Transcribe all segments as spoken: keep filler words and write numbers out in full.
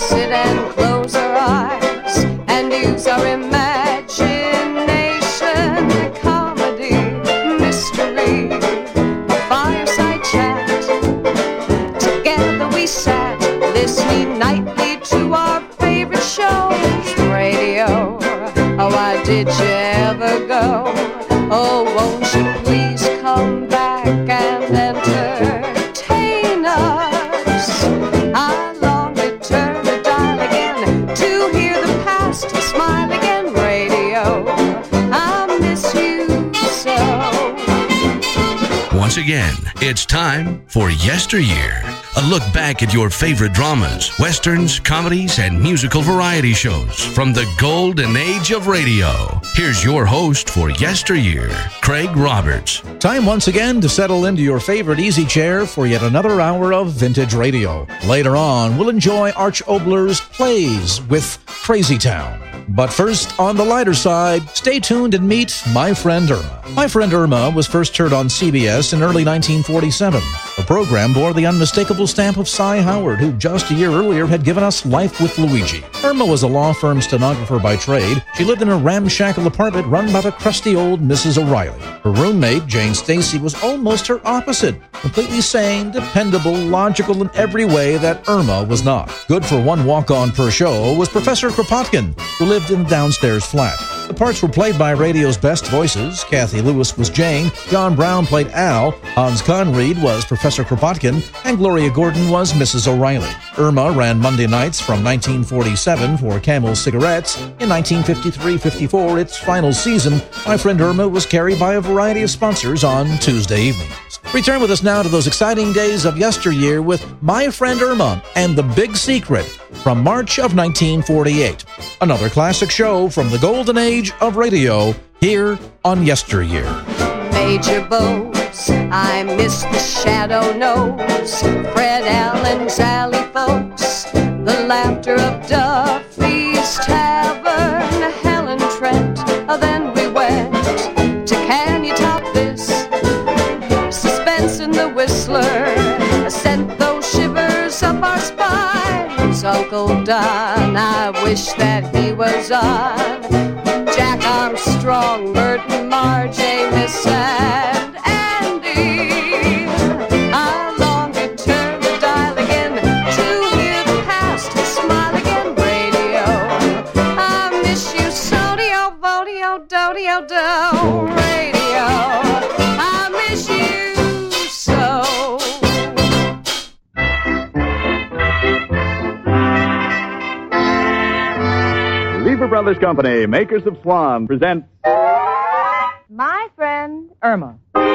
sit and close our eyes and use our imagination. Comedy, mystery, a fireside chat. Together we sat, listening nightly to our favorite shows. Radio, oh, why did you ever go? Oh, won't you please come back and entertain us? I long to turn the dial again to hear the past smile again. Radio, I miss you so. Once again, it's time for Yesteryear. A look back at your favorite dramas, westerns, comedies, and musical variety shows from the golden age of radio. Here's your host for Yesteryear, Craig Roberts. Time once again to settle into your favorite easy chair for yet another hour of vintage radio. Later on, we'll enjoy Arch Obler's Plays with Crazy Town. But first, on the lighter side, stay tuned and meet My Friend Irma. My Friend Irma was first heard on C B S in early nineteen forty-seven. The program bore the unmistakable stamp of Cy Howard, who just a year earlier had given us Life with Luigi. Irma was a law firm stenographer by trade. She lived in a ramshackle apartment run by the crusty old Missus O'Reilly. Her roommate, Jane Stacy, was almost her opposite. Completely sane, dependable, logical in every way that Irma was not. Good for one walk-on per show was Professor Kropotkin, who lived in the downstairs flat. The parts were played by radio's best voices. Kathy Lewis was Jane, John Brown played Al, Hans Conried was Professor Kropotkin, and Gloria Gordon was Missus O'Reilly. Irma ran Monday nights from nineteen forty-seven for Camel Cigarettes. In nineteen fifty-three fifty-four, its final season, My Friend Irma was carried by a variety of sponsors on Tuesday evenings. Return with us now to those exciting days of yesteryear with My Friend Irma and The Big Secret from March of nineteen forty-eight. Another classic show from the golden age of radio here on Yesteryear. Major Bose, I miss the Shadow Nose, Fred Allen's Alley folks, the laughter of Duffy's Tavern, Helen Trent. Then we went to Can You Top This? Suspense in the Whistler sent those shivers up our spines. Uncle Don, I wish that he was on. Jack Armstrong, Burton, Marge, Amos, and Andy. I long to turn the dial again to hear the past smile again. Radio, I miss you so. Dio, vodio, dodio, do. Radio, I miss you so. Lever Brothers Company, makers of Swan, present My Friend Irma.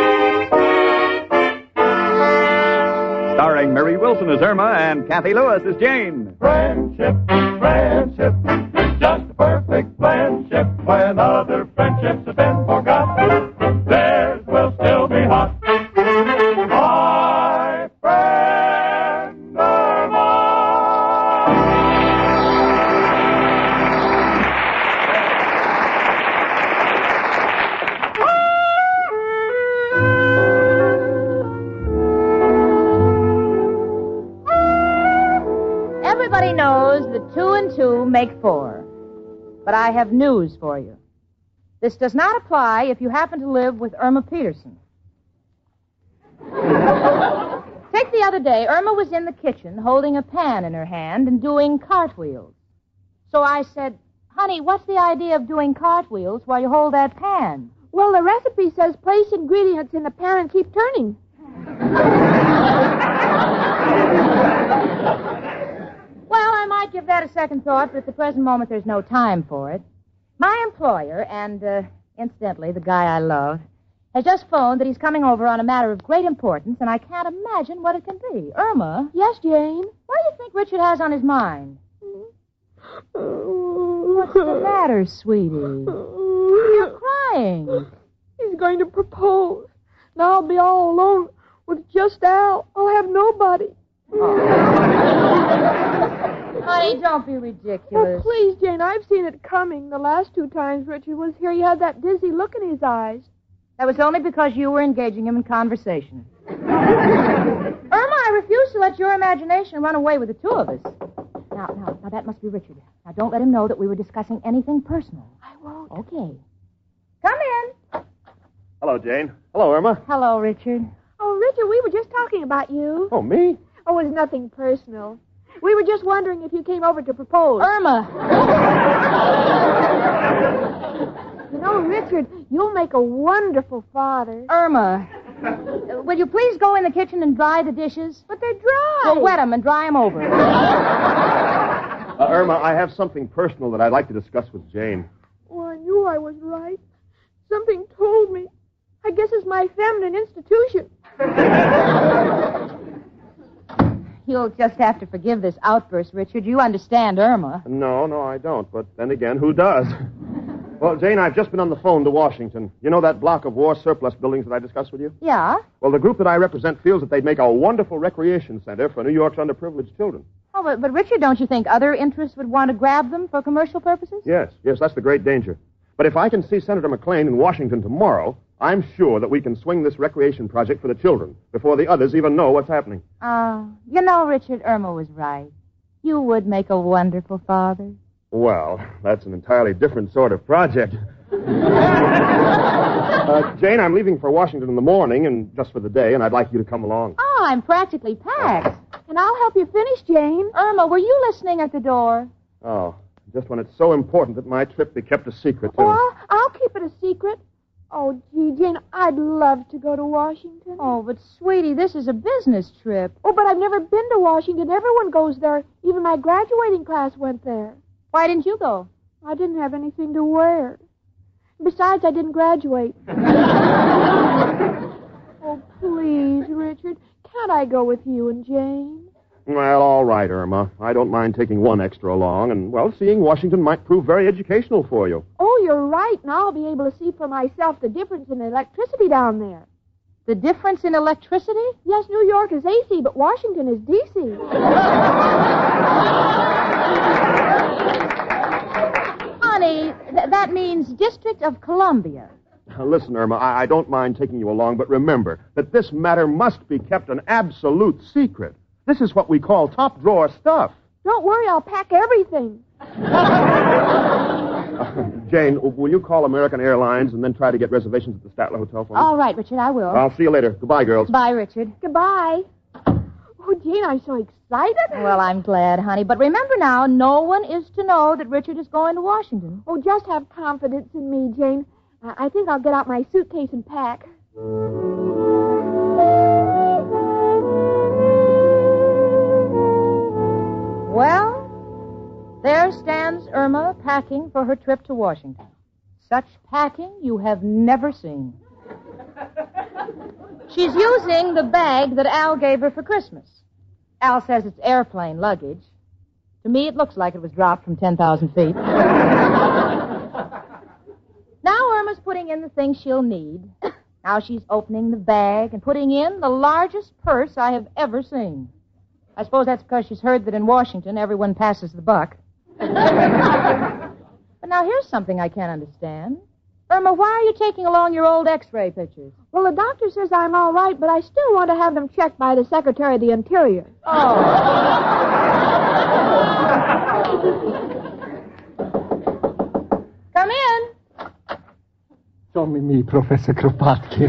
Starring Mary Wilson as Irma and Kathy Lewis as Jane. Friendship, friendship, is just a perfect friendship. When other friendships have been forgot, theirs will still be hot. My friend Irma. Everybody knows that two and two make four. But I have news for you. This does not apply if you happen to live with Irma Peterson. Take the other day, Irma was in the kitchen holding a pan in her hand and doing cartwheels. So I said, honey, what's the idea of doing cartwheels while you hold that pan? Well, the recipe says place ingredients in the pan and keep turning. Well, I might give that a second thought, but at the present moment there's no time for it. My employer, and uh, incidentally the guy I love, has just phoned that he's coming over on a matter of great importance, and I can't imagine what it can be. Irma? Yes, Jane? What do you think Richard has on his mind? What's the matter, sweetie? You're crying. He's going to propose. Now I'll be all alone with just Al. I'll have nobody. Honey, don't be ridiculous. Oh, please, Jane, I've seen it coming. The last two times Richard was here, he had that dizzy look in his eyes. That was only because you were engaging him in conversation. Irma, I refuse to let your imagination run away with the two of us. Now, now, now, that must be Richard. Now, don't let him know that we were discussing anything personal. I won't. Okay. Come in. Hello, Jane. Hello, Irma. Hello, Richard. Oh, Richard, we were just talking about you. Oh, me? Oh, it was nothing personal. We were just wondering if you came over to propose. Irma. You know, Richard, you'll make a wonderful father. Irma. Uh, will you please go in the kitchen and dry the dishes? But they're dry. Well, wet them and dry them over. Uh, Irma, I have something personal that I'd like to discuss with Jane. Oh, I knew I was right. Something told me. I guess it's my feminine institution. You'll just have to forgive this outburst, Richard. You understand Irma. No, no, I don't. But then again, who does? Well, Jane, I've just been on the phone to Washington. You know that block of war surplus buildings that I discussed with you? Yeah? Well, the group that I represent feels that they'd make a wonderful recreation center for New York's underprivileged children. Oh, but, but Richard, don't you think other interests would want to grab them for commercial purposes? Yes, yes, that's the great danger. But if I can see Senator McLean in Washington tomorrow, I'm sure that we can swing this recreation project for the children before the others even know what's happening. Oh, you know, Richard, Irma was right. You would make a wonderful father. Well, that's an entirely different sort of project. uh, Jane, I'm leaving for Washington in the morning and just for the day, and I'd like you to come along. Oh, I'm practically packed. And I'll help you finish, Jane. Irma, were you listening at the door? Oh, just when it's so important that my trip be kept a secret, too. Oh, I'll, I'll keep it a secret. Oh, gee, Jane, I'd love to go to Washington. Oh, but, sweetie, this is a business trip. Oh, but I've never been to Washington. Everyone goes there. Even my graduating class went there. Why didn't you go? I didn't have anything to wear. Besides, I didn't graduate. Oh, please, Richard, can't I go with you and Jane? Well, all right, Irma. I don't mind taking one extra along, and, well, seeing Washington might prove very educational for you. Oh, you're right, and I'll be able to see for myself the difference in electricity down there. The difference in electricity? Yes, New York is A C, but Washington is D C. Honey, th- that means District of Columbia. Now, listen, Irma, I-, I don't mind taking you along, but remember that this matter must be kept an absolute secret. This is what we call top-drawer stuff. Don't worry, I'll pack everything. Uh, Jane, will you call American Airlines and then try to get reservations at the Statler Hotel for me? All right, Richard, I will. I'll see you later. Goodbye, girls. Bye, Richard. Goodbye. Oh, Jane, I'm so excited. Well, I'm glad, honey. But remember now, no one is to know that Richard is going to Washington. Oh, just have confidence in me, Jane. Uh, I think I'll get out my suitcase and pack. Well, there stands Irma packing for her trip to Washington. Such packing you have never seen. She's using the bag that Al gave her for Christmas. Al says it's airplane luggage. To me, it looks like it was dropped from ten thousand feet. Now Irma's putting in the things she'll need. Now she's opening the bag and putting in the largest purse I have ever seen. I suppose that's because she's heard that in Washington everyone passes the buck. But now here's something I can't understand. Irma, why are you taking along your old x-ray pictures? Well, the doctor says I'm all right, but I still want to have them checked by the Secretary of the Interior. Oh. Come in. It's only me, Professor Kropotkin.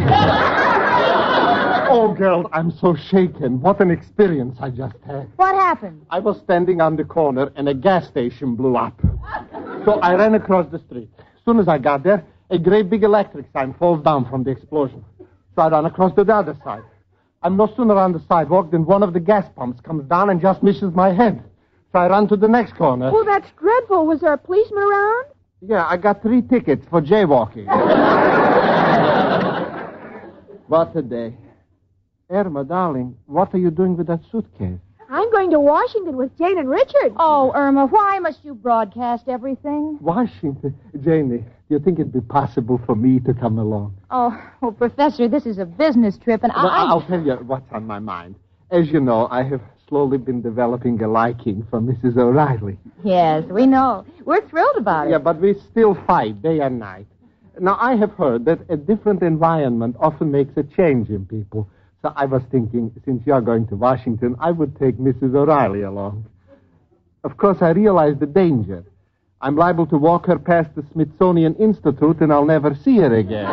Oh, girl, I'm so shaken. What an experience I just had. What happened? I was standing on the corner, and a gas station blew up. So I ran across the street. As soon as I got there, a great big electric sign falls down from the explosion. So I run across to the other side. I'm no sooner on the sidewalk than one of the gas pumps comes down and just misses my head. So I run to the next corner. Oh, that's dreadful. Was there a policeman around? Yeah, I got three tickets for jaywalking. What a day. Irma, darling, what are you doing with that suitcase? I'm going to Washington with Jane and Richard. Oh, Irma, why must you broadcast everything? Washington. Janie, do you think it'd be possible for me to come along? Oh, well, Professor, this is a business trip, and Well, I... I'll tell you what's on my mind. As you know, I have slowly been developing a liking for Missus O'Reilly. Yes, we know. We're thrilled about it. Yeah, but we still fight day and night. Now, I have heard that a different environment often makes a change in people. So I was thinking, since you're going to Washington, I would take Missus O'Reilly along. Of course, I realize the danger. I'm liable to walk her past the Smithsonian Institute and I'll never see her again.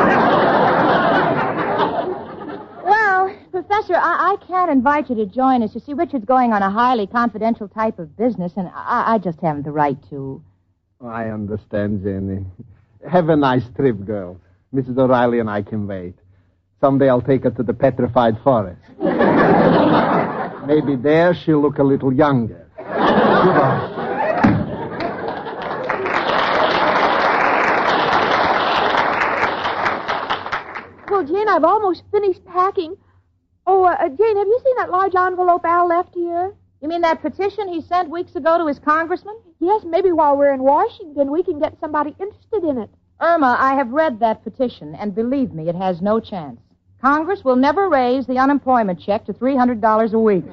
Well, Professor, I, I can't invite you to join us. You see, Richard's going on a highly confidential type of business, and I, I just haven't the right to. I understand, Jenny. Have a nice trip, girls. Missus O'Reilly and I can wait. Someday I'll take her to the petrified forest. Maybe there she'll look a little younger. Goodbye. Well, Jane, I've almost finished packing. Oh, uh, Jane, have you seen that large envelope Al left here? You mean that petition he sent weeks ago to his congressman? Yes, maybe while we're in Washington, we can get somebody interested in it. Irma, I have read that petition, and believe me, it has no chance. Congress will never raise the unemployment check to three hundred dollars a week.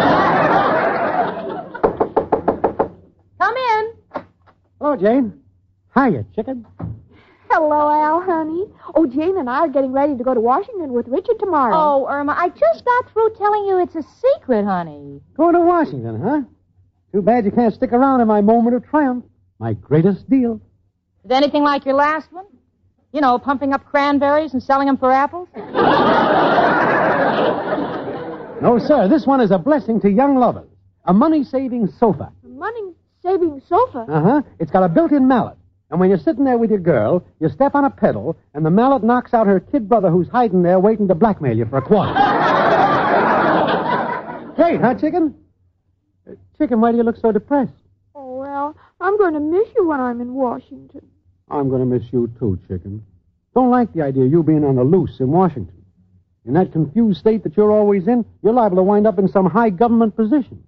Come in. Hello, Jane. Hiya, chicken. Hello, Al, honey. Oh, Jane and I are getting ready to go to Washington with Richard tomorrow. Oh, Irma, I just got through telling you it's a secret, honey. Going to Washington, huh? Too bad you can't stick around in my moment of triumph. My greatest deal. Is it anything like your last one? You know, pumping up cranberries and selling them for apples? No, sir. This one is a blessing to young lovers. A money-saving sofa. A money-saving sofa? Uh-huh. It's got a built-in mallet. And when you're sitting there with your girl, you step on a pedal, and the mallet knocks out her kid brother who's hiding there waiting to blackmail you for a quarter. Great, huh, chicken? Uh, chicken, why do you look so depressed? Oh, well, I'm going to miss you when I'm in Washington. I'm going to miss you, too, chicken. Don't like the idea of you being on the loose in Washington. In that confused state that you're always in, you're liable to wind up in some high government position.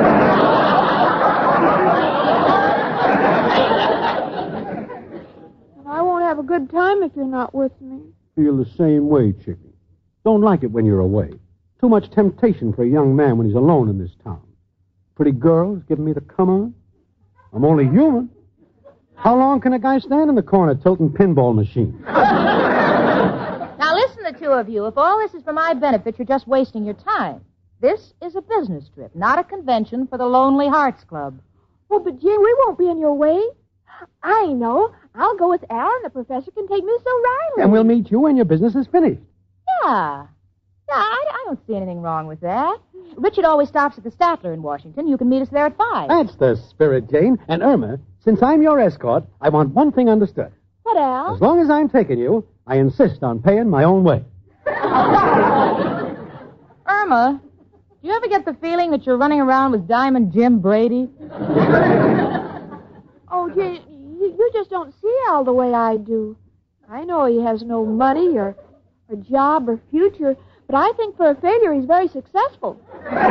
I won't have a good time if you're not with me. Feel the same way, chicken. Don't like it when you're away. Too much temptation for a young man when he's alone in this town. Pretty girls giving me the come on. I'm only human. How long can a guy stand in the corner tilting pinball machines? Now listen, the two of you. If all this is for my benefit, you're just wasting your time. This is a business trip, not a convention for the Lonely Hearts Club. Oh, but Jane, we won't be in your way. I know. I'll go with Al, and the professor can take Miss O'Reilly. And we'll meet you when your business is finished. Yeah. Yeah, I, I don't see anything wrong with that. Richard always stops at the Statler in Washington. You can meet us there at five. That's the spirit, Jane. And Irma, since I'm your escort, I want one thing understood. What, Al? As long as I'm taking you, I insist on paying my own way. Irma, do you ever get the feeling that you're running around with Diamond Jim Brady? Oh, Jane, you, you just don't see Al the way I do. I know he has no money or a job or future, but I think for a failure he's very successful.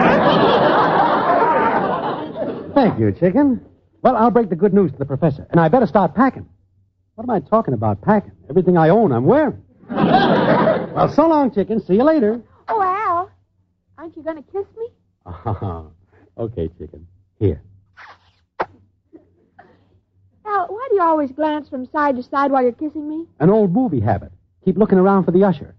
Thank you, chicken. Well, I'll break the good news to the professor, and I better start packing. What am I talking about packing? Everything I own, I'm wearing. Well, so long, chicken. See you later. Oh, Al, aren't you going to kiss me? Oh, okay, chicken. Here. Al, why do you always glance from side to side while you're kissing me? An old movie habit. Keep looking around for the usher.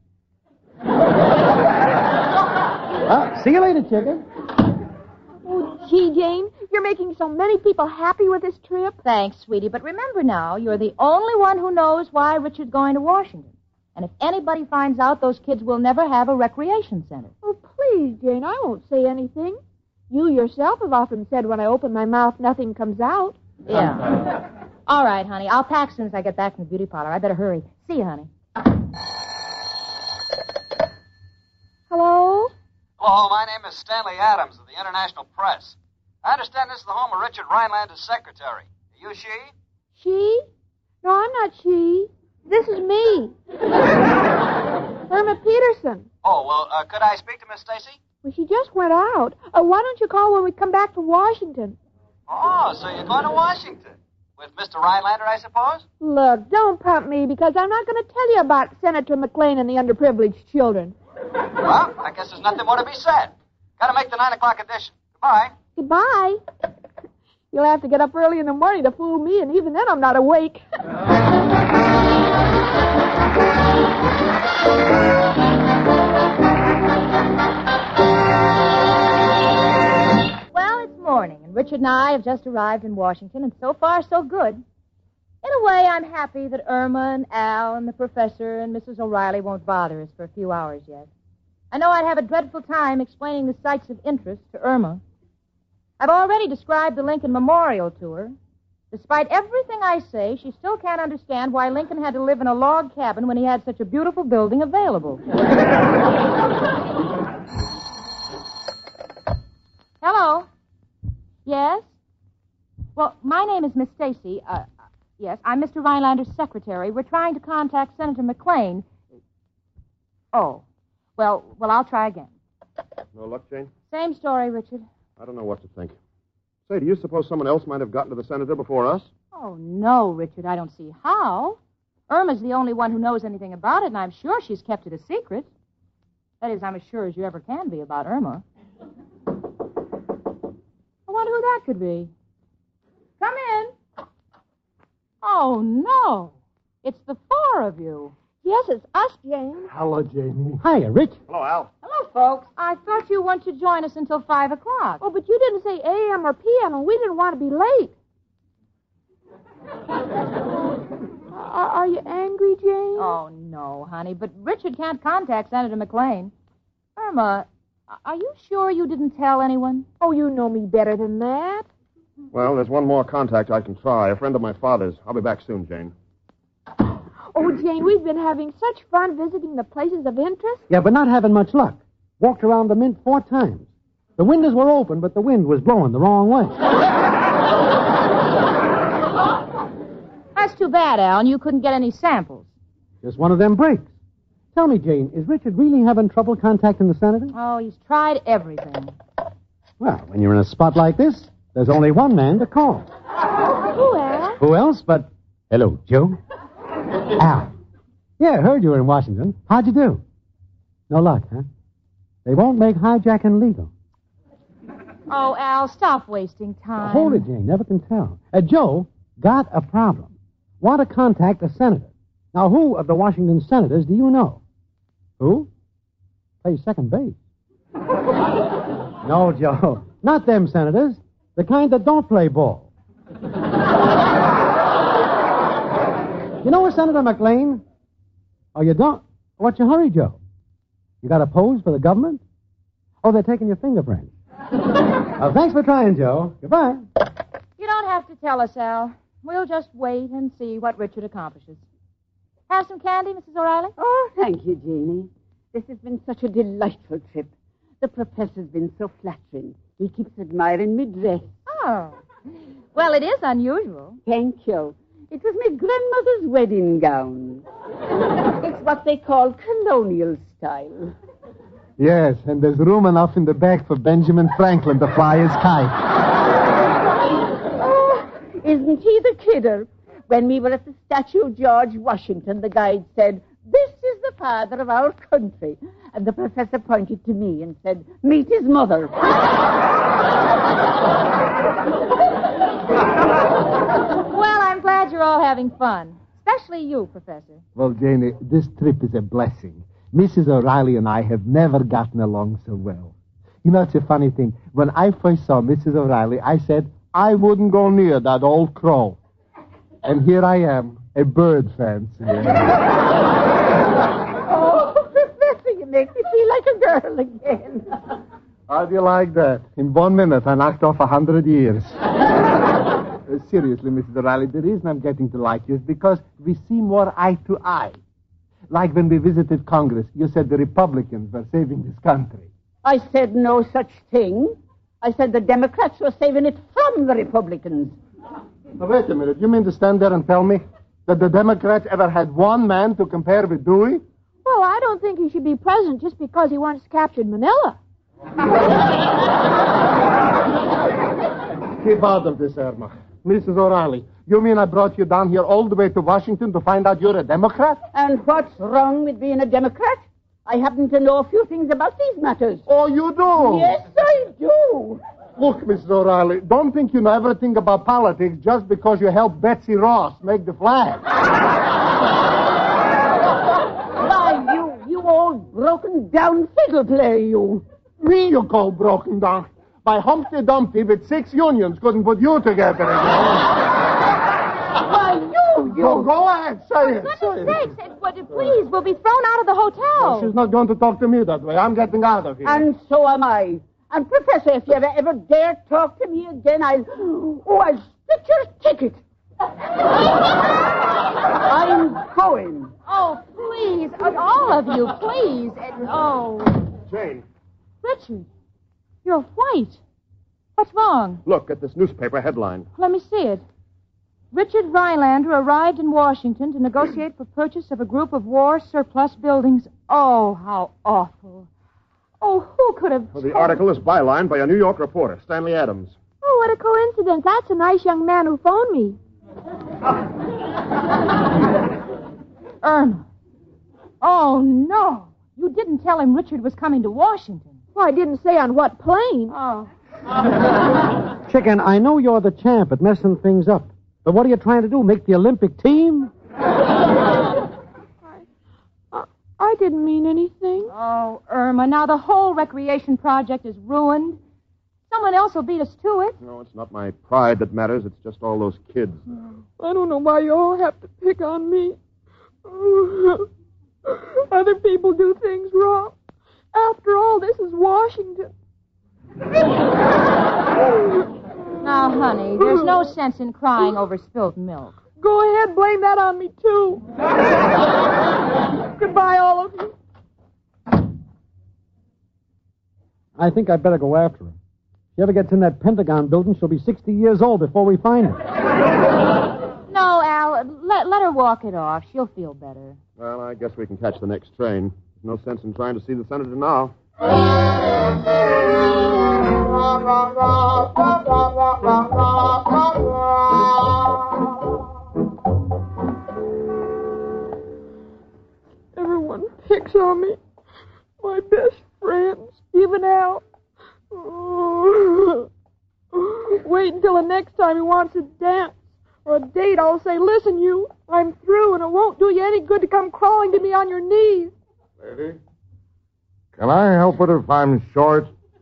Well, see you later, chicken. Oh, gee, Jane, you're making so many people happy with this trip. Thanks, sweetie, but remember now, you're the only one who knows why Richard's going to Washington. And if anybody finds out, those kids will never have a recreation center. Oh, please, Jane, I won't say anything. You yourself have often said when I open my mouth, nothing comes out. Yeah. All right, honey, I'll pack as soon as I get back from the beauty parlor. I better hurry. See you, honey. Hello? Hello, my name is Stanley Adams of the International Press. I understand this is the home of Richard Rhinelander, secretary. Are you she? She? No, I'm not she. This is me. Irma Peterson. Oh, well, uh, could I speak to Miss Stacy? Well, she just went out. Uh, why don't you call when we come back from Washington? Oh, so you're going to Washington. With Mister Rhinelander, I suppose? Look, don't pump me, because I'm not going to tell you about Senator McLean and the underprivileged children. Well, I guess there's nothing more to be said. Got to make the nine o'clock edition. Goodbye. Goodbye. You'll have to get up early in the morning to fool me, and even then I'm not awake. Well, it's morning. morning, and Richard and I have just arrived in Washington, and so far, so good. In a way, I'm happy that Irma and Al and the professor and Missus O'Reilly won't bother us for a few hours yet. I know I'd have a dreadful time explaining the sites of interest to Irma. I've already described the Lincoln Memorial to her. Despite everything I say, she still can't understand why Lincoln had to live in a log cabin when he had such a beautiful building available. Hello? Yes? Well, my name is Miss Stacy. Uh, yes, I'm Mister Rhinelander's secretary. We're trying to contact Senator McLean. Oh. Well, well, I'll try again. No luck, Jane? Same story, Richard. I don't know what to think. Say, do you suppose someone else might have gotten to the senator before us? Oh, no, Richard. I don't see how. Irma's the only one who knows anything about it, and I'm sure she's kept it a secret. That is, I'm as sure as you ever can be about Irma. I wonder who that could be. Come in. Oh, no. It's the four of you. Yes, it's us, Jane. Hello, Jamie. Hiya, Rich. Hello, Al. Hello, folks. I thought you weren't to join us until five o'clock. Oh, but you didn't say A M or P M, and we didn't want to be late. are, are you angry, Jane? Oh, no, honey, but Richard can't contact Senator McLean. Irma, are you sure you didn't tell anyone? Oh, you know me better than that. Well, there's one more contact I can try. A friend of my father's. I'll be back soon, Jane. Oh, Jane, we've been having such fun visiting the places of interest. Yeah, but not having much luck. Walked around the Mint four times. The windows were open, but the wind was blowing the wrong way. That's too bad, Al, and you couldn't get any samples. Just one of them breaks. Tell me, Jane, is Richard really having trouble contacting the senator? Oh, he's tried everything. Well, when you're in a spot like this, there's only one man to call. Who, Al? Who else but... Hello, Joe. Al. Yeah, heard you were in Washington. How'd you do? No luck, huh? They won't make hijacking legal. Oh, Al, stop wasting time. Hold it, Jane. Never can tell. Uh, Joe got a problem. Want to contact a senator. Now, who of the Washington senators do you know? Who? Plays second base. No, Joe. Not them senators. The kind that don't play ball. You know Senator McLean? Oh, you don't? What's your hurry, Joe? You got a pose for the government? Oh, they're taking your fingerprint. Well, thanks for trying, Joe. Goodbye. You don't have to tell us, Al. We'll just wait and see what Richard accomplishes. Have some candy, Missus O'Reilly? Oh, thank you, Jeannie. This has been such a delightful trip. The professor's been so flattering. He keeps admiring me dress. Oh. Well, it is unusual. Thank you. It was my grandmother's wedding gown. It's what they call colonial style. Yes, and there's room enough in the back for Benjamin Franklin to fly his kite. Oh, isn't he the kidder? When we were at the statue of George Washington, the guide said, "This is the father of our country." And the professor pointed to me and said, "Meet his mother." Well, I'm glad you're all having fun. Especially you, Professor. Well, Janie, this trip is a blessing. Missus O'Reilly and I have never gotten along so well. You know, it's a funny thing. When I first saw Missus O'Reilly, I said, I wouldn't go near that old crow. And here I am, a bird fancier. Oh, Professor, you make me feel like a girl again. How do you like that? In one minute, I knocked off a hundred years. Uh, seriously, Missus O'Reilly, the reason I'm getting to like you is because we see more eye to eye. Like when we visited Congress, you said the Republicans were saving this country. I said no such thing. I said the Democrats were saving it from the Republicans. Now, wait a minute. You mean to stand there and tell me that the Democrats ever had one man to compare with Dewey? Well, I don't think he should be president just because he once captured Manila. Keep out of this, Irma. Missus O'Reilly, you mean I brought you down here all the way to Washington to find out you're a Democrat? And what's wrong with being a Democrat? I happen to know a few things about these matters. Oh, you do? Yes, I do. Look, Missus O'Reilly, don't think you know everything about politics just because you helped Betsy Ross make the flag. Why, you, you old broken-down fiddle player, you. Me you call broken down. By Humpty Dumpty with six unions couldn't put you together again. Why, you, you. Go, go ahead, say it. For goodness sakes, it, but please, we'll be thrown out of the hotel. Well, she's not going to talk to me that way. I'm getting out of here. And so am I. And, Professor, if you ever, ever dare talk to me again, I'll... Oh, I'll split your ticket. I'm going. Oh, please, uh, all of you, please. Uh, oh. Jane, Richard, you're white. What's wrong? look at this newspaper headline. Let me see it. Richard Rhinelander arrived in Washington to negotiate for purchase of a group of war surplus buildings. Oh, how awful. Oh, who could have... Well, the article is bylined by a New York reporter, Stanley Adams. Oh, what a coincidence. That's a nice young man who phoned me. Irma. Oh, no. You didn't tell him Richard was coming to Washington. Well, I didn't say on what plane. Oh. Chicken, I know you're the champ at messing things up. But what are you trying to do, make the Olympic team? I, I, I didn't mean anything. Oh, Irma, now the whole recreation project is ruined. Someone else will beat us to it. No, it's not my pride that matters. It's just all those kids. I don't know why you all have to pick on me. Other people do things wrong. After all, this is Washington. Now, honey, there's no sense in crying over spilt milk. Go ahead, blame that on me, too. Goodbye, all of you. I think I'd better go after her. If she ever gets in that Pentagon building, she'll be sixty years old before we find her. No, Al, let, let her walk it off. She'll feel better. Well, I guess we can catch the next train. There's no sense in trying to see the senator now. Everyone picks on me. My best friends, even Al. Wait until the next time he wants a dance or a date. I'll say, listen, you, I'm through, and it won't do you any good to come crawling to me on your knees. Lady, can I help it if I'm short?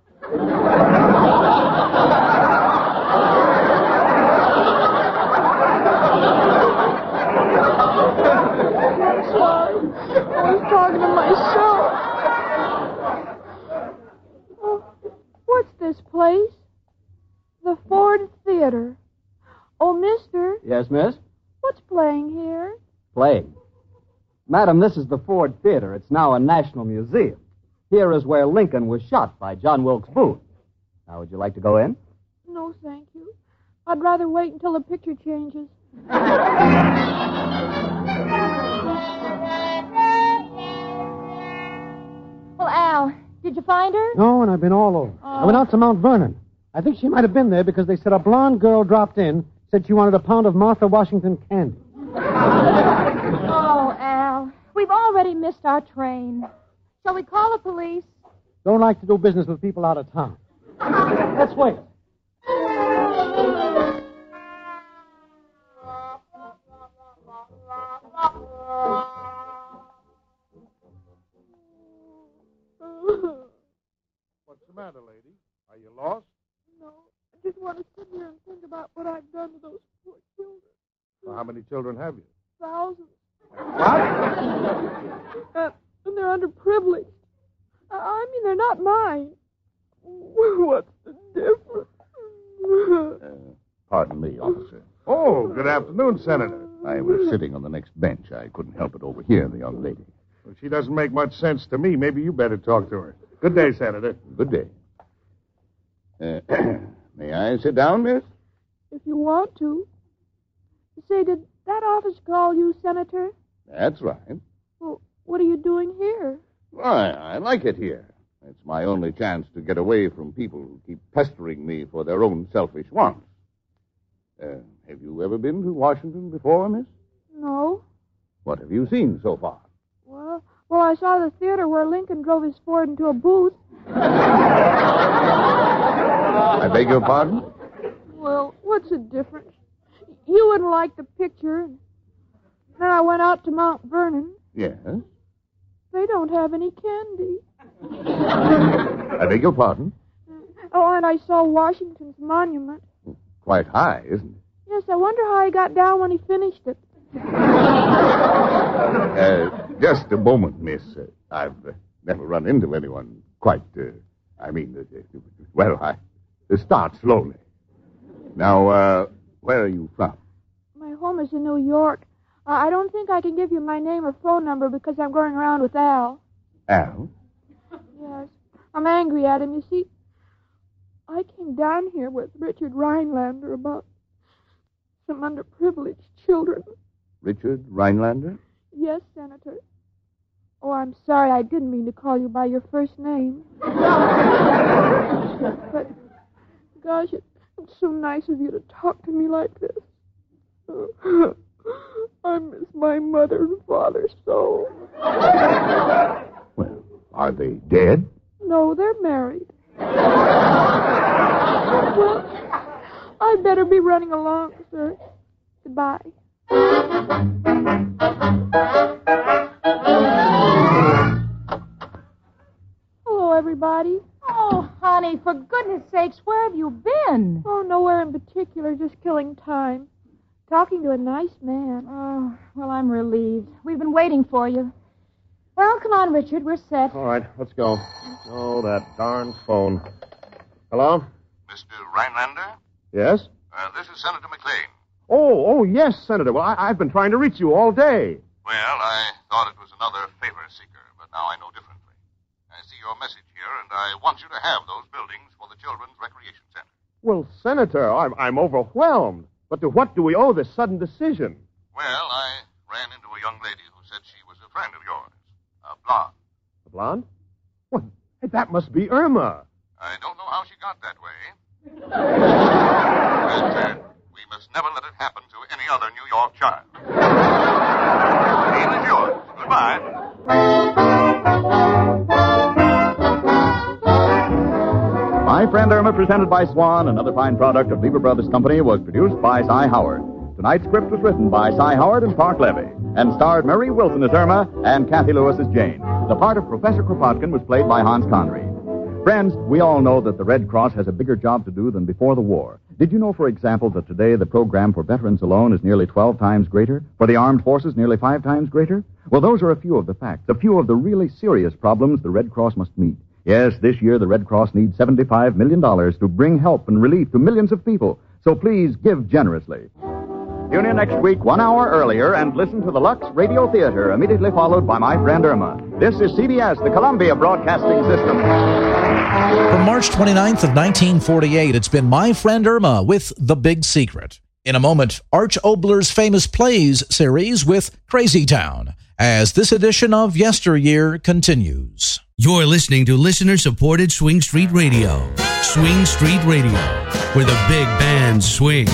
Sorry. I was talking to myself. Oh, what's this place? The Ford Theater. Oh, mister, Yes, miss? what's playing here? Playing. Madam, this is the Ford Theater. It's now a national museum. Here is where Lincoln was shot by John Wilkes Booth. Now, would you like to go in? No, thank you. I'd rather wait until the picture changes. Well, Al, did you find her? No, and I've been all over. Oh. I went out to Mount Vernon. I think she might have been there because they said a blonde girl dropped in, said she wanted a pound of Martha Washington candy. Oh, Al, we've already missed our train. Shall we call the police? Don't like to do business with people out of town. Let's wait. What's the matter, lady? Are you lost? No, I just want to sit here and think about what I've done to those poor children. Well, how many children have you? Thousands. What? Uh, and they're underprivileged. I, I mean, they're not mine. What's the difference? Uh, pardon me, officer. Oh, good afternoon, Senator. I was sitting on the next bench. I couldn't help but overhear the young lady. Well, she doesn't make much sense to me. Maybe you better talk to her. Good day, Senator. Good day. Uh, may I sit down, miss? If you want to. Say, did that office call you, Senator? That's right. Well, what are you doing here? Why, I like it here. It's my only chance to get away from people who keep pestering me for their own selfish wants. Uh, have you ever been to Washington before, miss? No. What have you seen so far? Well, well, I saw the theater where Lincoln drove his Ford into a booth. I beg your pardon? Well, what's the difference? You wouldn't like the picture. Then I went out to Mount Vernon. Yes? They don't have any candy. I beg your pardon? Oh, and I saw Washington's monument. Quite high, isn't it? Yes, I wonder how he got down when he finished it. Uh, just a moment, miss. Uh, I've uh, never run into anyone quite, uh, I mean, uh, well, I uh, start slowly. Now, uh, where are you from? My home is in New York. Uh, I don't think I can give you my name or phone number because I'm going around with Al. Al? Yes. I'm angry at him. You see, I came down here with Richard Rhinelander about some underprivileged children. Richard Rhinelander? Yes, Senator. Oh, I'm sorry. I didn't mean to call you by your first name. But, gosh, it, it's so nice of you to talk to me like this. Uh, I miss my mother and father so. Well, are they dead? No, they're married. Well, I'd better be running along, sir. Goodbye. Hello, everybody. Oh, honey, for goodness sakes, where have you been? Oh, nowhere in particular, just killing time. Talking to a nice man. Oh, well, I'm relieved. We've been waiting for you. Well, come on, Richard. We're set. All right, let's go. Oh, that darn phone. Hello? Mister Rhinelander? Yes? Uh, this is Senator McLean. Oh, oh, yes, Senator. Well, I, I've been trying to reach you all day. Well, I thought it was another favor seeker, but now I know differently. I see your message here, and I want you to have those buildings for the Children's Recreation Center. Well, Senator, I'm, I'm overwhelmed. But to what do we owe this sudden decision? Well, I ran into a young lady who said she was a friend of yours, a blonde. A blonde? What? That must be Irma. I don't know how she got that way. But uh, we must never let it happen to any other New York child. Deal is yours. Goodbye. My Friend Irma, presented by Swan, another fine product of Lever Brothers Company, was produced by Cy Howard. Tonight's script was written by Cy Howard and Park Levy, and starred Marie Wilson as Irma and Kathy Lewis as Jane. The part of Professor Kropotkin was played by Hans Conried. Friends, we all know that the Red Cross has a bigger job to do than before the war. Did you know, for example, that today the program for veterans alone is nearly twelve times greater? For the armed forces, nearly five times greater? Well, those are a few of the facts, a few of the really serious problems the Red Cross must meet. Yes, this year the Red Cross needs seventy-five million dollars to bring help and relief to millions of people. So please give generously. Tune in next week one hour earlier and listen to the Lux Radio Theater, immediately followed by My Friend Irma. This is C B S, the Columbia Broadcasting System. From March twenty-ninth of nineteen forty-eight, it's been My Friend Irma with The Big Secret. In a moment, Arch Obler's famous plays series with Crazy Town, as this edition of Yesteryear continues. You're listening to listener-supported Swing Street Radio. Swing Street Radio, where the big bands swing.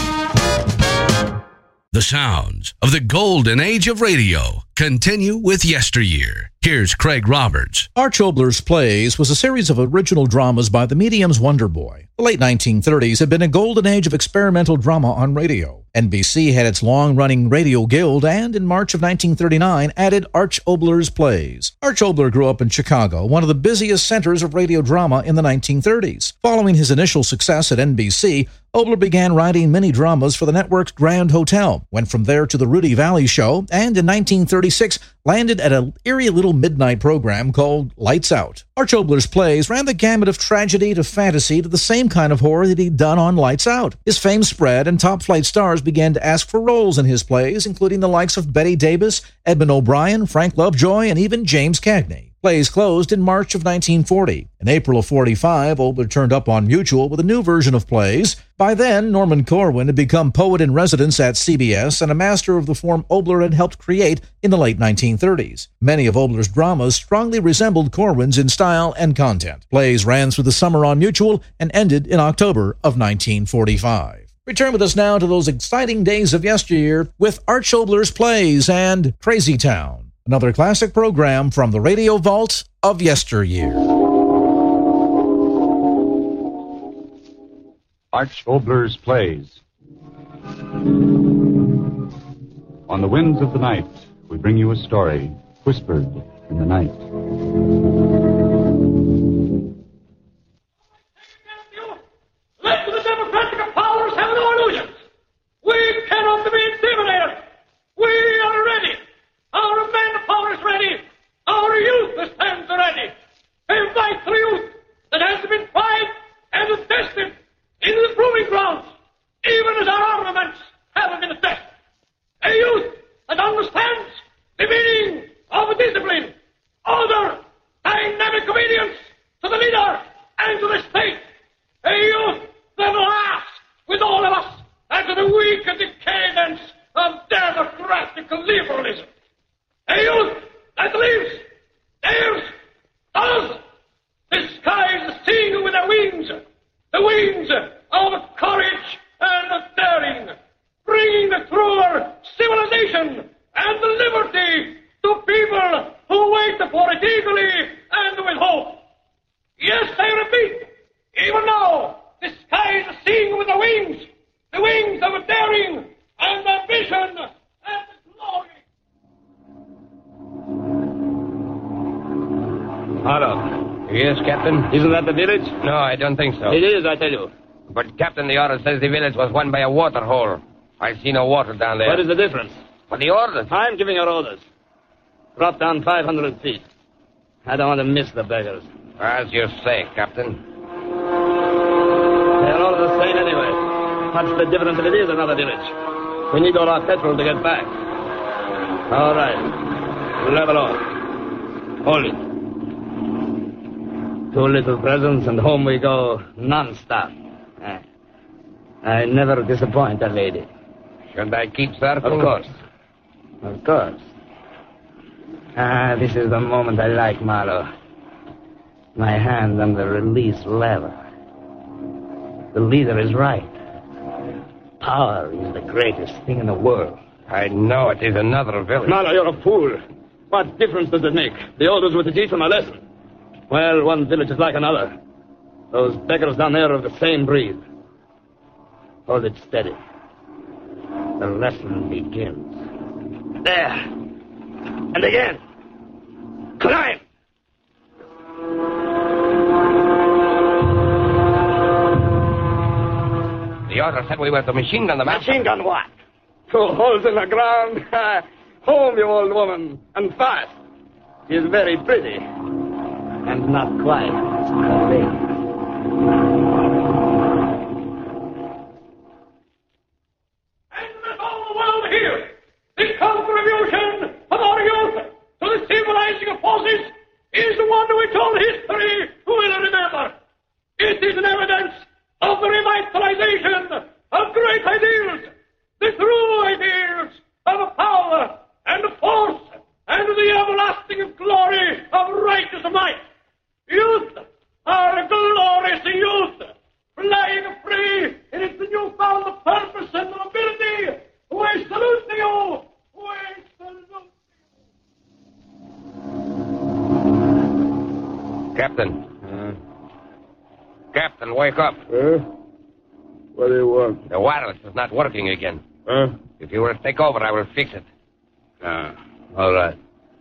The sounds of the golden age of radio continue with Yesteryear. Here's Craig Roberts. Arch Obler's Plays was a series of original dramas by the medium's Wonder Boy. The late nineteen thirties had been a golden age of experimental drama on radio. N B C had its long-running Radio Guild and, in March of nineteen thirty-nine, added Arch Obler's Plays. Arch Obler grew up in Chicago, one of the busiest centers of radio drama in the nineteen thirties. Following his initial success at N B C, Obler began writing mini dramas for the network's Grand Hotel, went from there to the Rudy Valley Show, and in nineteen thirty-six landed at an eerie little midnight program called Lights Out. Arch Obler's Plays ran the gamut of tragedy to fantasy to the same kind of horror that he'd done on Lights Out. His fame spread, and top-flight stars began to ask for roles in his plays, including the likes of Bette Davis, Edmund O'Brien, Frank Lovejoy, and even James Cagney. Plays closed in March of nineteen forty. In April of forty-five, Obler turned up on Mutual with a new version of Plays. By then, Norman Corwin had become poet-in-residence at C B S and a master of the form Obler had helped create in the late nineteen thirties. Many of Obler's dramas strongly resembled Corwin's in style and content. Plays ran through the summer on Mutual and ended in October of nineteen forty-five. Return with us now to those exciting days of yesteryear with Arch Obler's Plays and Crazy Town, another classic program from the Radio Vault of yesteryear. Arch Obler's Plays. On the winds of the night, we bring you a story whispered in the night. liberalism. Hey, youth, that leaves, there's, us. The skies sing with their wings, the wings of courage and of daring, bringing the truer civilization and the liberty to people who wait for it eagerly and with hope. Yes, I repeat, even now, the skies sing with the wings, the wings of daring and ambition and glory. Hello. Yes, Captain? Isn't that the village? No, I don't think so. It is, I tell you. But, Captain, the order says the village was won by a water hole. I see no water down there. What is the difference? For the orders. I'm giving your orders. Drop down five hundred feet. I don't want to miss the beggars. As you say, Captain. They're all the same anyway. What's the difference if it is another village? We need all our petrol to get back. All right. Level off. Hold it. Two little presents and home we go non-stop. I never disappoint a lady. Should I keep circling? Of course. Of course. Ah, this is the moment I like, Marlowe. My hand on the release lever. The leader is right. Power is the greatest thing in the world. I know it is another village. Marlowe, you're a fool. What difference does it make? The orders were to teach them a lesson. Well, one village is like another. Those beggars down there are of the same breed. Hold it steady. The lesson begins. There. And again. Climb! The order said we were to machine gun the mountain. Machine gun what? Two holes in the ground. Home, you old woman. And fast. She's very pretty. And not quite a lady. The contribution of our youth to the civilizing forces is one which all history will remember. It is an evidence of the revitalization of great ideals, the true ideals of power and force and the everlasting glory of righteous might. Youth, our glorious youth, flying free in its newfound purpose and nobility, we salute you! We salute you! Captain. Uh, Captain, wake up. Huh? What do you want? The wireless is not working again. Huh? If you will take over, I will fix it. Ah, all right.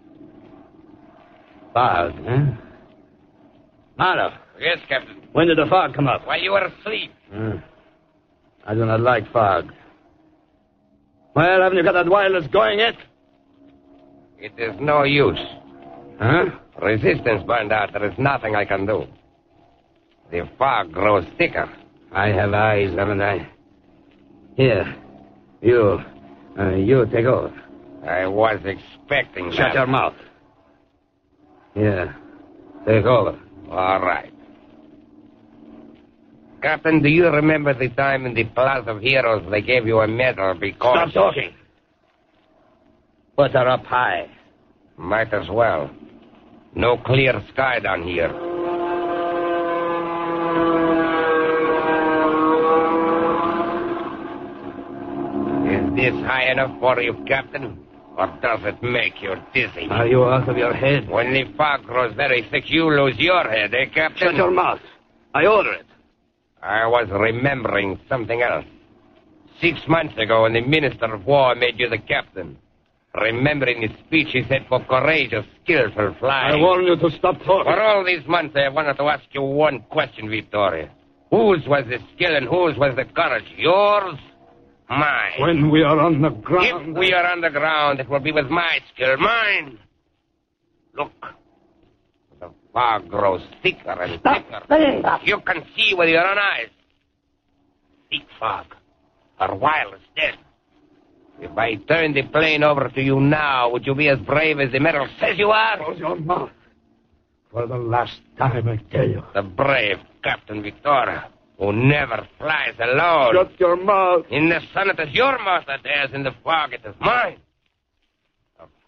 Fog, huh? Marlowe. Yes, Captain. When did the fog come up? While you were asleep. Uh, I do not like fog. Well, haven't you got that wireless going yet? It is no use. Huh? Resistance burned out. There is nothing I can do. The fog grows thicker. I have eyes, haven't I? Here. You. Uh, you take over. I was expecting Shut that. your mouth. Here. Take over. All right. Captain, do you remember the time in the Plaza of Heroes they gave you a medal because... Stop talking. Put her up high. Might as well. No clear sky down here. Is this high enough for you, Captain? Or does it make you dizzy? Are you out of your head? When the fog grows very thick, you lose your head, eh, Captain? Shut your mouth. I order it. I was remembering something else. Six months ago, when the Minister of War made you the captain, remembering his speech he said for courageous, skillful flying. I warn you to stop talking. For all these months, I wanted to ask you one question, Vittoria. Whose was the skill and whose was the courage? Yours? Mine. When we are on the ground... If we are on the ground, it will be with my skill. Mine. Look. The fog grows thicker and Stop thicker. saying that. You can see with your own eyes. Thick fog. Our wireless dead. If I turn the plane over to you now, would you be as brave as the medal says you are? Close your mouth. For the last time, I tell you. The brave Captain Victoria, who never flies alone. Shut your mouth. In the sun, it is your mouth that dares. In the fog, it is mine.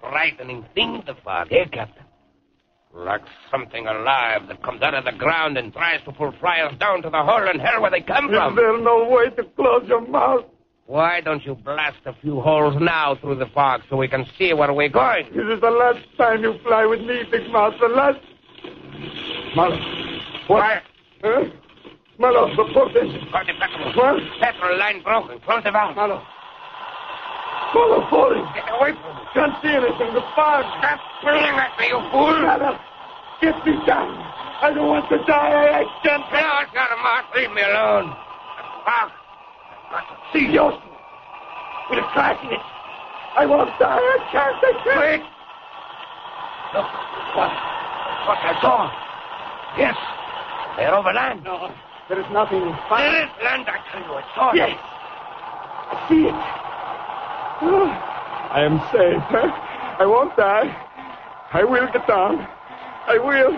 frightening thing, the fog, eh, Captain? Like something alive that comes out of the ground and tries to pull flyers down to the hole in hell where they come from. Is there no way to close your mouth? Why don't you blast a few holes now through the fog so we can see where we're going? This is the last time you fly with me, Big Mouth. The last... Malo. What? Huh? Malo, the port engine. Got the petrol. What? Petrol line broken. Close the valve. Malo. Malo, falling. Get away from me. Can't see anything. The fog. Stop pulling at me, you fool. Malo, get me down. I don't want to die. I can't... No, it's not a mark. Leave me alone. The fog. I've got to see the ocean. With a crash in it. I won't die. I can't. I can't. Wait. Look. What? What I saw. Yes. They're over land. No. There is nothing. There is land, I tell you. I saw it. Yes. I see it. Oh, I am safe. Huh? I won't die. I will get down. I will.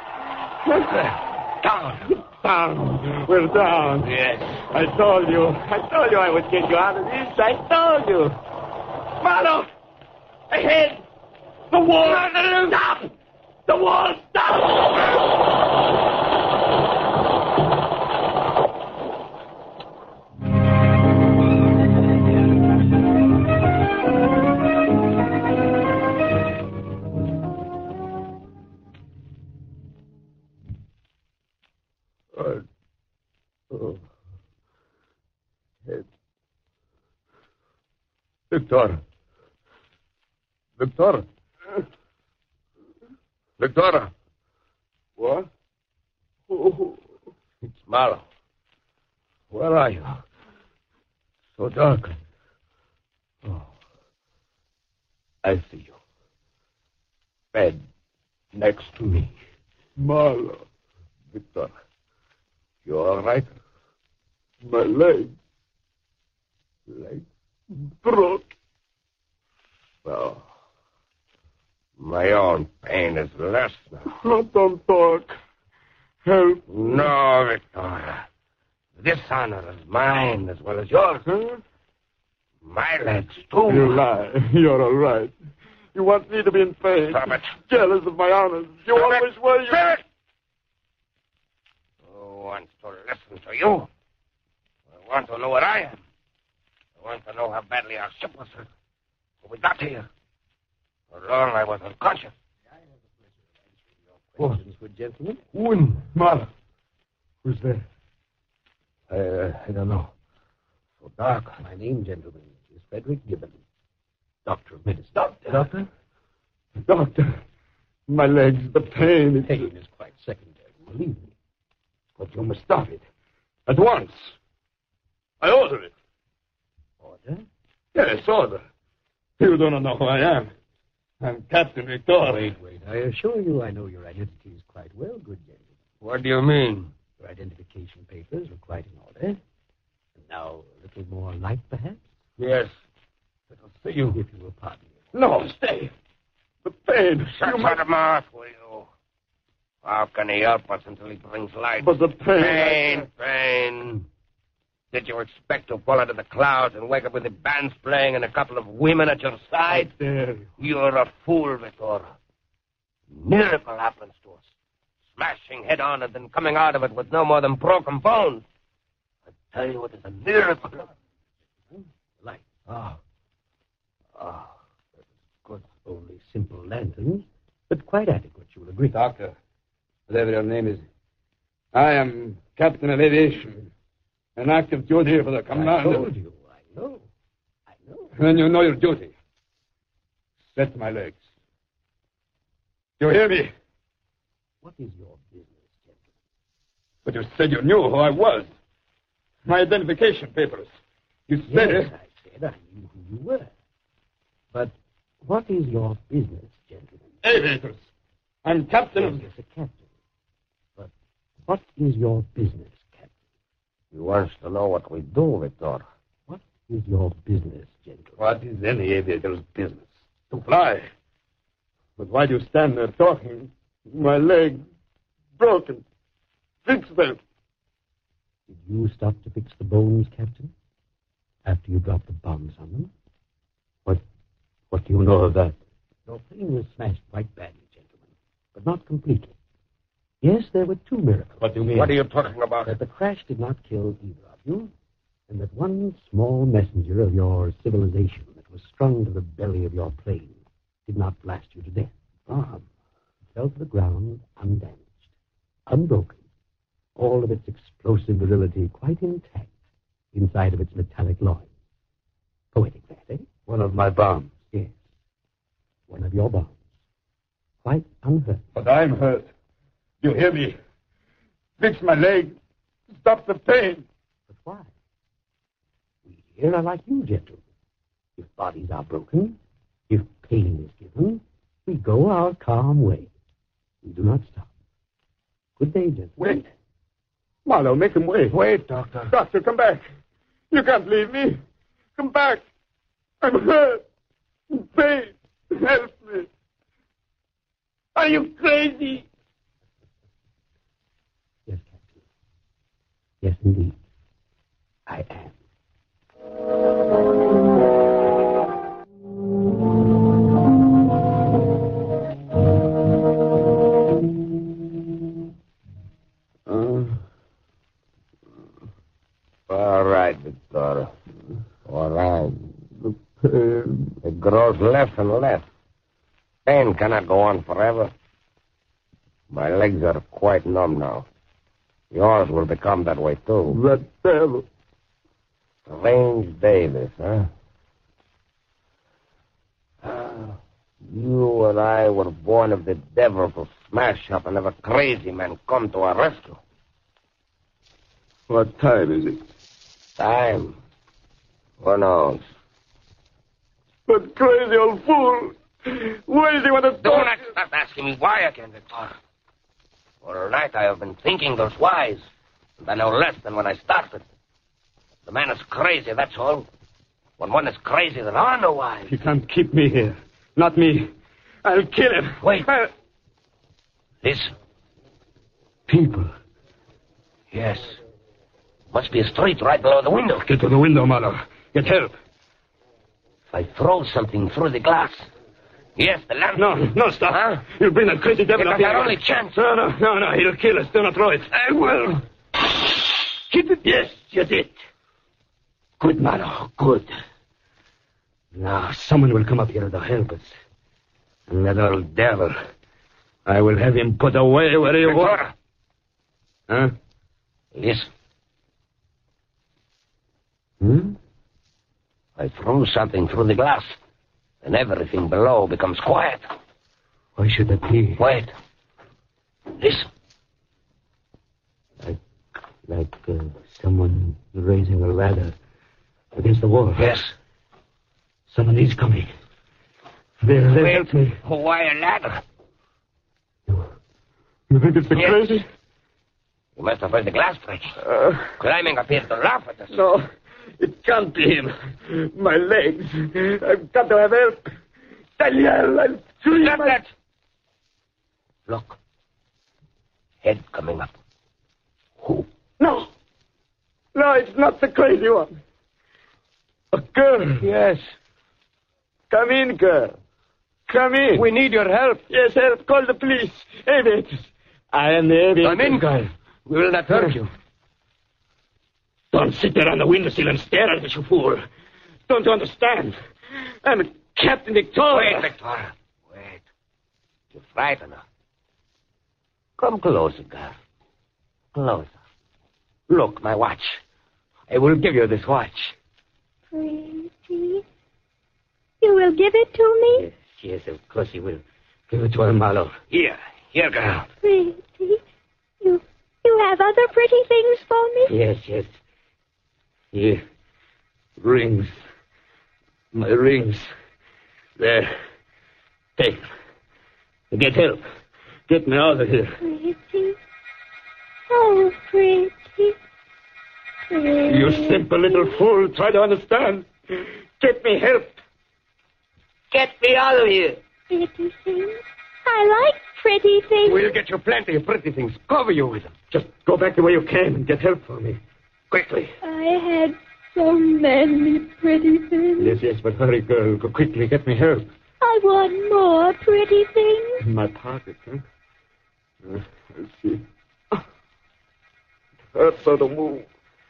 Down. Down. We're down. Yes. I told you. I told you I would get you out of this. I told you. Malo! Ahead! The wall! Stop! The wall! Stop! Oh. Head. Victor. Victor. Victor. What? Oh. It's Malo. Where are you? So dark. Oh. I see you. Bed next to me. Malo. Victor. You all right? My leg. Leg? Broke. Oh. My own pain is less now. Oh, don't talk. Help. No, Victoria. This honor is mine as well as yours. Huh? My legs, too. You lie. You're all right. You want me to be in pain. Stop it. Jealous of my honors. You Stop always it. were. You... Stop it. Who wants to listen to you? I want to know what I am. I want to know how badly our ship was hurt. When we got here. How long I was unconscious. I have the pleasure of answering your questions, good gentlemen. Win, Mala. Who's there? I, uh, I don't know. So dark. My name, gentlemen, is Frederick Gibbon, doctor of medicine. Doctor? Doctor? Doctor. My legs, the pain. The pain is quite secondary, believe me. But you must stop it. At once. I order it. Order? Yes, order. You don't know who I am. I'm Captain Victor. Wait, wait. I assure you I know your identities quite well, good gentlemen. What do you mean? Your identification papers are quite in order. And now, a little more light, perhaps? Yes. It'll see you. If you will pardon me. No, stay. The pain. Shut you your mouth, will you? How can he help us until he brings light? But the pain... Pain, pain. Did you expect to fall out of the clouds and wake up with the bands playing and a couple of women at your side? I dare you. You're a fool, Vittorio. Miracle happens to us. Smashing head on and then coming out of it with no more than broken bones. I tell you, it is a miracle. Light. Ah. Ah. That is good. Only simple lanterns, but quite adequate, you will agree. Doctor, whatever your name is, I am Captain of Aviation. An active duty for the commander. I told you. I know. I know. Then you know your duty. Set my legs. You hear me? What is your business, gentlemen? But you said you knew who I was. My identification papers. You said yes, it. I said I knew who you were. But what is your business, gentlemen? Aviators. I'm captain of... Yes, a captain. But what is your business? He wants to know what we do, Victor. What is your business, gentlemen? What is any aviator's business? To fly. But why do you stand there talking? My leg broken. Fix them. Did you stop to fix the bones, Captain? After you dropped the bombs on them? What what do you know of that? Your plane was smashed quite badly, gentlemen, but not completely. Yes, there were two miracles. What do you mean? What are you talking about? That the crash did not kill either of you, and that one small messenger of your civilization that was strung to the belly of your plane did not blast you to death. Bomb. It fell to the ground undamaged, unbroken, all of its explosive virility quite intact inside of its metallic loins. Poetic that, eh? One of my bombs. Yes. One of your bombs. Quite unhurt. But I'm hurt. You hear me? Fix my leg. Stop the pain. But why? We here are like you, gentlemen. If bodies are broken, if pain is given, we go our calm way. We do not stop. Good day, gentlemen. Wait. Marlowe, make him wait. Wait, Doctor. Doctor, come back. You can't leave me. Come back. I'm hurt. In pain. Help me. Are you crazy? Yes, Captain. Yes, indeed. I am. Uh, All right, Victor. All right. The pain. It grows less and less. Pain cannot go on forever. My legs are quite numb now. Yours will become that way, too. That devil. Strange day, this, huh? Ah, you and I were born of the devil to smash up and have a crazy man come to our rescue. What time is it? Time? Who knows? That crazy old fool. Why does he want to Do talk? not stop asking me why again, Victor. All night I have been thinking those whys, and I know less than when I started. The man is crazy, that's all. When one is crazy, there are no whys. He can't keep me here. Not me. I'll kill him. Wait. I'll... Listen. People. Yes. Must be a street right below the window. Get to the window, Marlowe. Get help. If I throw something through the glass. Yes, the lamp. No, no, stop. Huh? You'll bring that crazy devil It up was here. our only chance. No, no, no, no. He'll kill us. Do not throw it. I will. Keep it. Yes, you did. Good, Marlowe. Good. Now, someone will come up here to help us. And that old devil. I will have him put away where he was. Huh? Listen. Hmm? I threw something through the glass, and everything below becomes quiet. Why should that be? Wait. Listen. Like, like uh, someone raising a ladder against the wall. Yes. Someone is coming. They'll, they'll Wait. help me. Why a ladder? You think it's the Yes. crazy? You must have heard the glass breaking. Uh, Climbing up here to laugh at us. no, it can't be him. My legs. I've got to have help. I'll yell. I'll scream. Stop I'll- that. Look. Head coming up. Who? No. No, it's not the crazy one. A girl. Yes. Come in, girl. Come in. We need your help. Yes, help. Call the police. Aviators. I am the aviator. Come in, girl. We will not hurt you. Don't sit there on the windowsill and stare at us, you fool. Don't you understand? I'm Captain Victoria. Wait, Victoria. Wait. You frighten her. Come closer, girl. Closer. Look, my watch. I will give you this watch. Pretty. You will give it to me? Yes, yes, of course he will. Give it to her, Marlowe. Here. Here, girl. Pretty. You you have other pretty things for me? Yes, yes. Here. Rings. My rings. There. Take them. Get help. Get me out of here. Pretty. Oh, pretty. Pretty. You simple little fool. Try to understand. Get me help. Get me out of here. Pretty things. I like pretty things. We'll get you plenty of pretty things. Cover you with them. Just go back the way you came and get help for me. Quickly. I had so many pretty things. Yes, yes, but hurry, girl. Go quickly. Get me help. I want more pretty things. In my pocket, huh? Uh, let's see. It hurts so to move.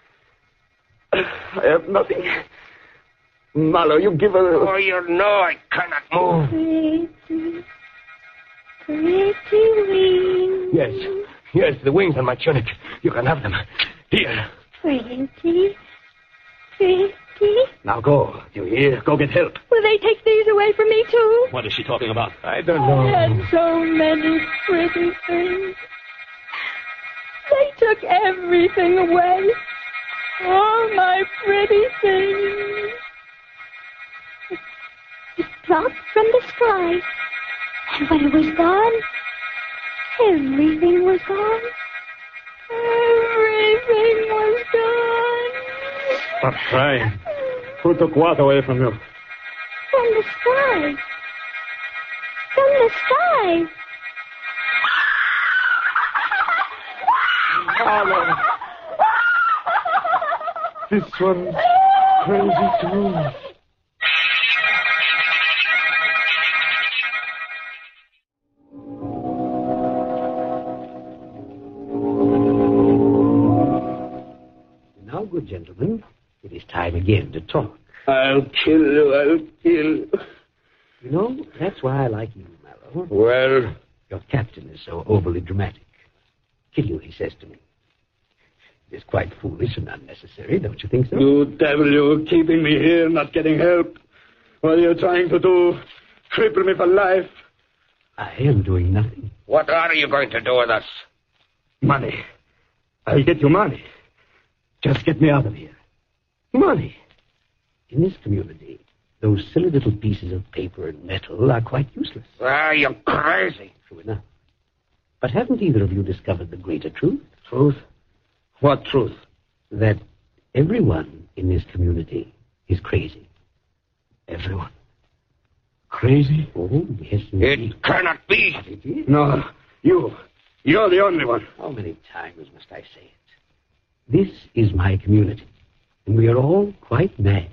I have nothing. Marlowe, you give her... Oh, you know I cannot move. Pretty, pretty wings. Yes, yes, the wings on my tunic. You can have them. Here. Pretty, pretty. Now go. Do you hear? Go get help. Will they take these away from me, too? What is she talking about? I don't know. I had so many pretty things. They took everything away. All my pretty things. It, it dropped from the sky. And when it was gone, everything was gone. Everything was gone. Stop crying. Who took what away from you? From the sky. From the sky. Marlowe. This one's crazy too. Now, good gentlemen, it is time again to talk. I'll kill you, I'll kill you. You know, that's why I like you, Mallow. Well? Your captain is so overly dramatic. Kill you, he says to me. It is quite foolish and unnecessary, don't you think so? You devil, you're keeping me here, not getting help. What are you trying to do? Cripple me for life? I am doing nothing. What are you going to do with us? Money. I'll get you money. Just get me out of here. Money. In this community, those silly little pieces of paper and metal are quite useless. Ah, you're crazy. True enough. But haven't either of you discovered the greater truth? Truth? What truth? That everyone in this community is crazy. Everyone? Crazy? Oh, yes, indeed. It cannot be. It is. No, you. You're the only one. How many times must I say it? This is my community, and we are all quite mad.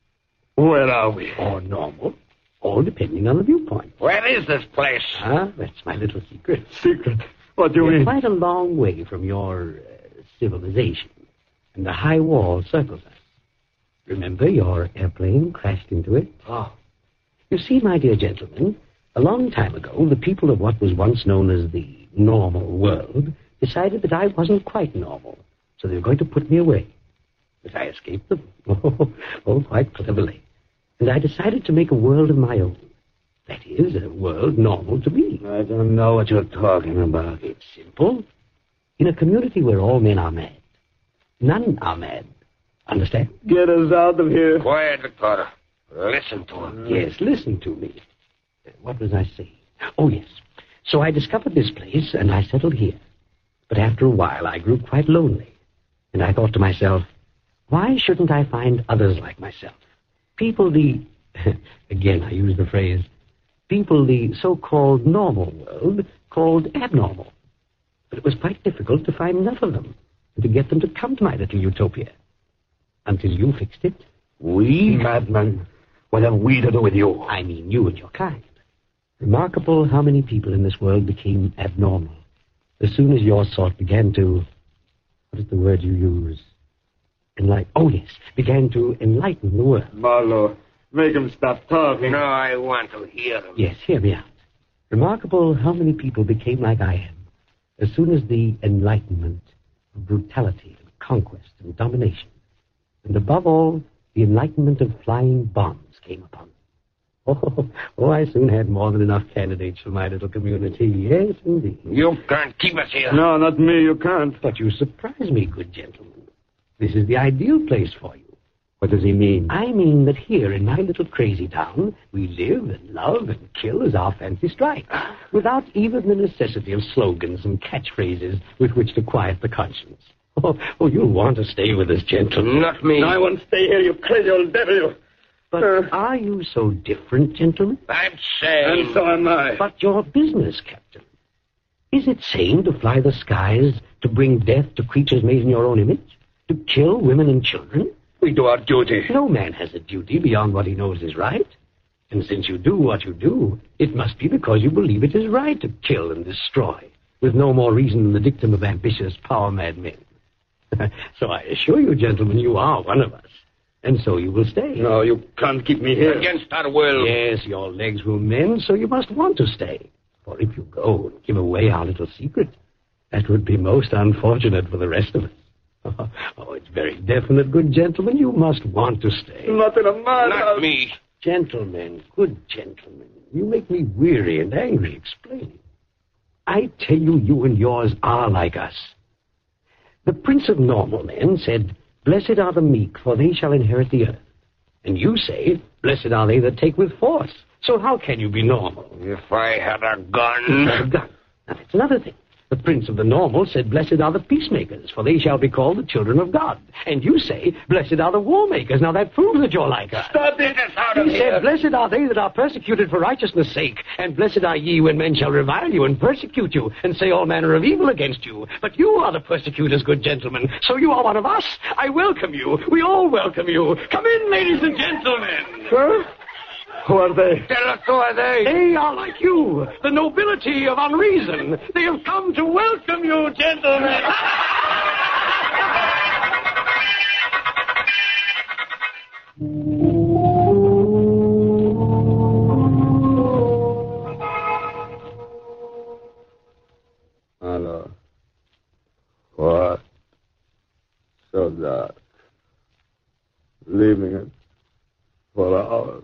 Where are we? Or normal, all depending on the viewpoint. Where is this place? Ah, that's my little secret. Secret? What do you We're mean? quite a long way from your uh, civilization, and the high wall circles us. Remember, your airplane crashed into it? Oh. You see, my dear gentlemen, a long time ago, the people of what was once known as the normal world decided that I wasn't quite normal, so they were going to put me away. But I escaped them. Oh, oh, quite cleverly. And I decided to make a world of my own. That is, a world normal to me. I don't know what you're talking about. It's simple. In a community where all men are mad, none are mad. Understand? Get us out of here. Quiet, Victor. Listen to him. Yes, listen to me. Uh, What was I saying? Oh, yes. So I discovered this place, and I settled here. But after a while, I grew quite lonely. And I thought to myself, why shouldn't I find others like myself? People the, again I use the phrase, people the so-called normal world called abnormal. But it was quite difficult to find enough of them and to get them to come to my little utopia. Until you fixed it. We? Madman. What have we to do with you? I mean you and your kind. Remarkable how many people in this world became abnormal as soon as your sort began to, what is the word you use? Enlighten. Oh, yes, began to enlighten the world. Marlowe, make him stop talking. No, I want to hear him. Yes, hear me out. Remarkable how many people became like I am as soon as the enlightenment of brutality and conquest and domination, and above all, the enlightenment of flying bombs came upon them. Oh, oh, I soon had more than enough candidates for my little community. Yes, indeed. You can't keep us here. No, not me. You can't. But you surprise me, good gentleman. This is the ideal place for you. What does he mean? I mean that here in my little crazy town, we live and love and kill as our fancy strikes, without even the necessity of slogans and catchphrases with which to quiet the conscience. Oh, oh, you'll want to stay with us, gentlemen. Not me. I won't stay here, you crazy old devil. You. But uh, are you so different, gentlemen? I'm sane. And so am I. But your business, Captain. Is it sane to fly the skies, to bring death to creatures made in your own image, to kill women and children? We do our duty. No man has a duty beyond what he knows is right. And since you do what you do, it must be because you believe it is right to kill and destroy, with no more reason than the dictum of ambitious, power-mad men. So I assure you, gentlemen, you are one of us. And so you will stay. No, you can't keep me here. Against our will. Yes, your legs will mend, so you must want to stay. For if you go and give away our little secret, that would be most unfortunate for the rest of us. Oh, it's very definite, good gentlemen. You must want to stay. Not in a man. Not me. Gentlemen, good gentlemen, you make me weary and angry explaining. I tell you, you and yours are like us. The Prince of Normal Men said, "Blessed are the meek, for they shall inherit the earth." And you say, "Blessed are they that take with force." So how can you be normal? If I had a gun... A gun. Now, that's another thing. The Prince of the Normal said, "Blessed are the peacemakers, for they shall be called the children of God." And you say, "Blessed are the war makers." Now that proves that you're like us. Stop it! It's out of He here. said, "Blessed are they that are persecuted for righteousness' sake, and blessed are ye when men shall revile you and persecute you, and say all manner of evil against you. But you are the persecutors, good gentlemen, so you are one of us. I welcome you. We all welcome you. Come in, ladies and gentlemen." Huh? Who are they? Tell us who are they? They are like you, the nobility of unreason. They have come to welcome you, gentlemen. Hello. What? So dark. Leaving it for hours.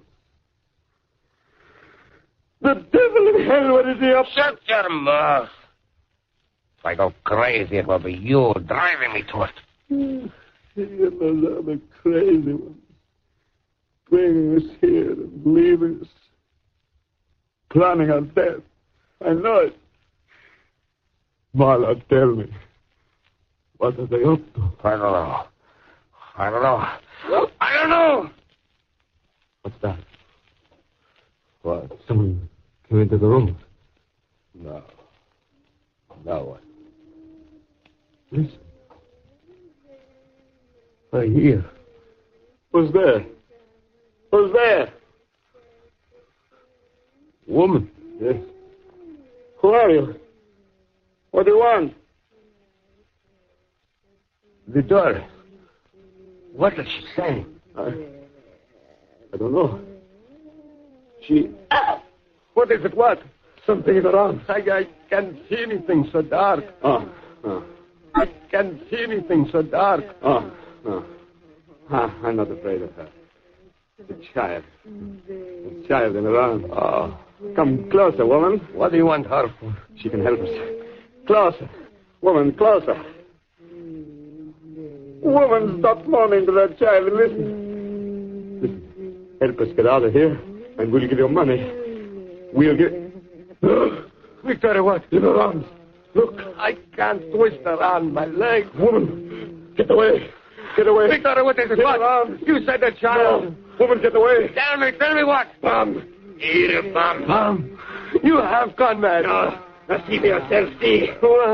The devil in hell, what is he up? Shut your mouth. If I go crazy, it will be you driving me to it. You know, I'm a crazy one. Bringing us here and leaving us. Planning our death. I know it. Marla, tell me. What are they up to? I don't know. I don't know. I don't know. What's that? What? Someone came into the room. No. No one. Listen. I hear. Who's there? Who's there? Woman. Yes. Who are you? What do you want? The door. What is she saying? I, I don't know. She... Ah! What is it? What? Something is wrong. I, I can't see anything so dark. Oh. oh. I can't see anything so dark. Oh. oh. Ah, I'm not afraid of her. The child. The child in her arms. Oh. Come closer, woman. What do you want her for? She can help us. Closer. Woman, closer. Woman, stop moaning to that child and listen. Listen. Help us get out of here, and we'll give you money. We'll get... Victoria, what? In her arms. Look, I can't twist around my leg. Woman, get away. Get away. Victoria, what is it? In What? her arms. You said the child. No. Woman, get away. Tell me, tell me what? Bum. Eat it, Bum. Bum. You have gone mad. No. Now see for yourself, see.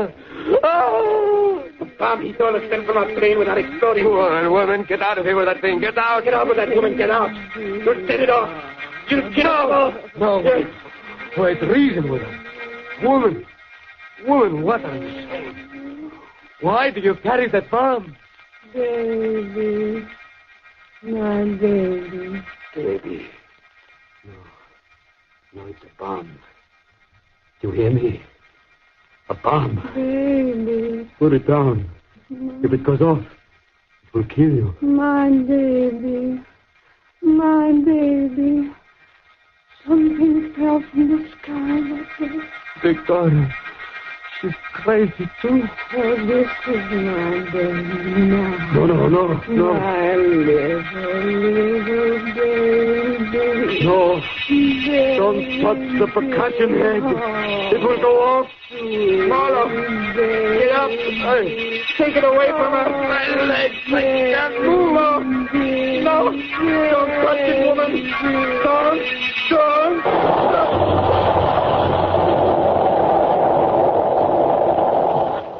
Oh. Bum, he told us send from our train without exploding. Woman, woman, get out of here with that thing. Get out. Get out with that woman, get out. Don't set it off. You get out. No. Yes. Wait, reason with her. Woman. Woman, what are you saying? Why do you carry that bomb? Baby. My baby. Baby. No. No, it's a bomb. You hear me? A bomb. Baby. Put it down. If it goes off, it will kill you. My baby. My baby. Something fell from the sky, that's it. Victoria, she's crazy too. Oh, this is my baby now. No, no, no, no. My little, little baby. No. Baby. Don't touch the percussion head. It will go off. Marla, get up. Hey, take it away from her. My legs, I can't move. No, don't touch it, woman. Don't, don't.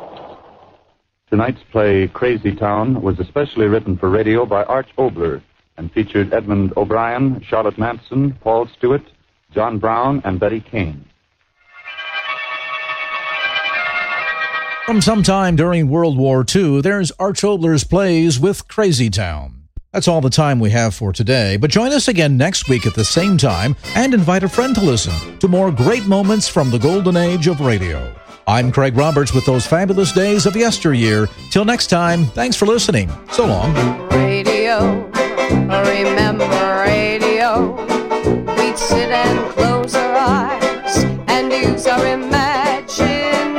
Tonight's play, Crazy Town, was especially written for radio by Arch Obler and featured Edmund O'Brien, Charlotte Manson, Paul Stewart, John Brown, and Betty Kane. From sometime during World War Two, there's Arch Obler's Plays with Crazy Town. That's all the time we have for today, but join us again next week at the same time and invite a friend to listen to more great moments from the golden age of radio. I'm Craig Roberts with those fabulous days of yesteryear. Till next time, thanks for listening. So long. Radio, remember radio. We'd sit and close our eyes and use our imagination.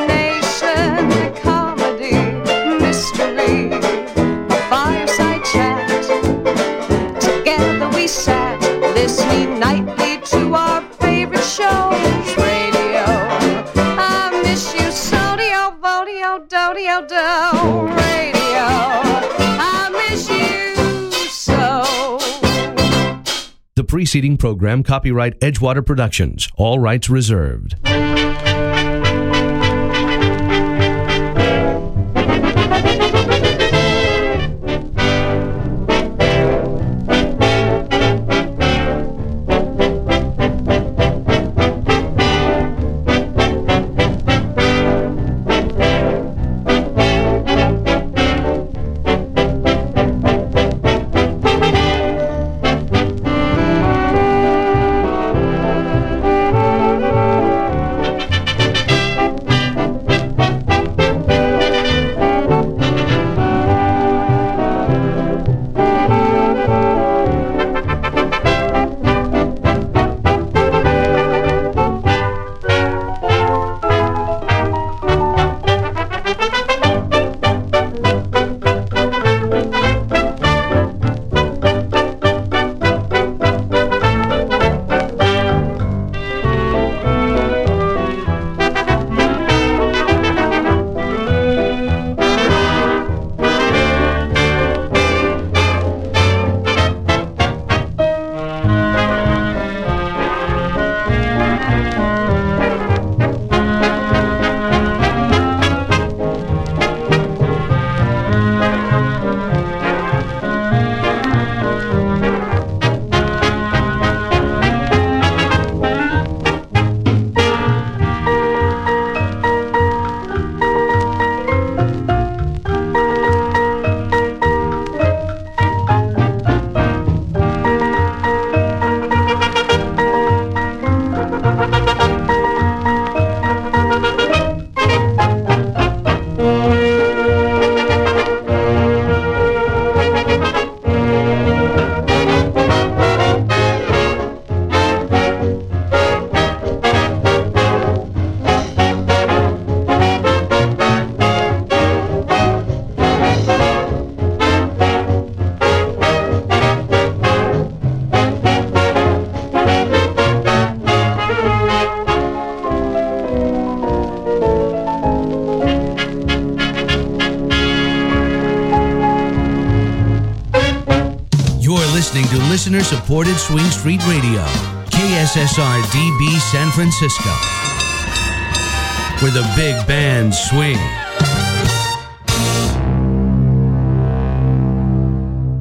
Comedy, mystery, a fireside chat. Together we sat, listening nightly to our favorite shows. Radio, I miss you so, dio, vodio, do, do. Radio, I miss you so. The preceding program, copyright Edgewater Productions, all rights reserved. Listener-supported Swing Street Radio, K S S R D B San Francisco, where the big bands swing.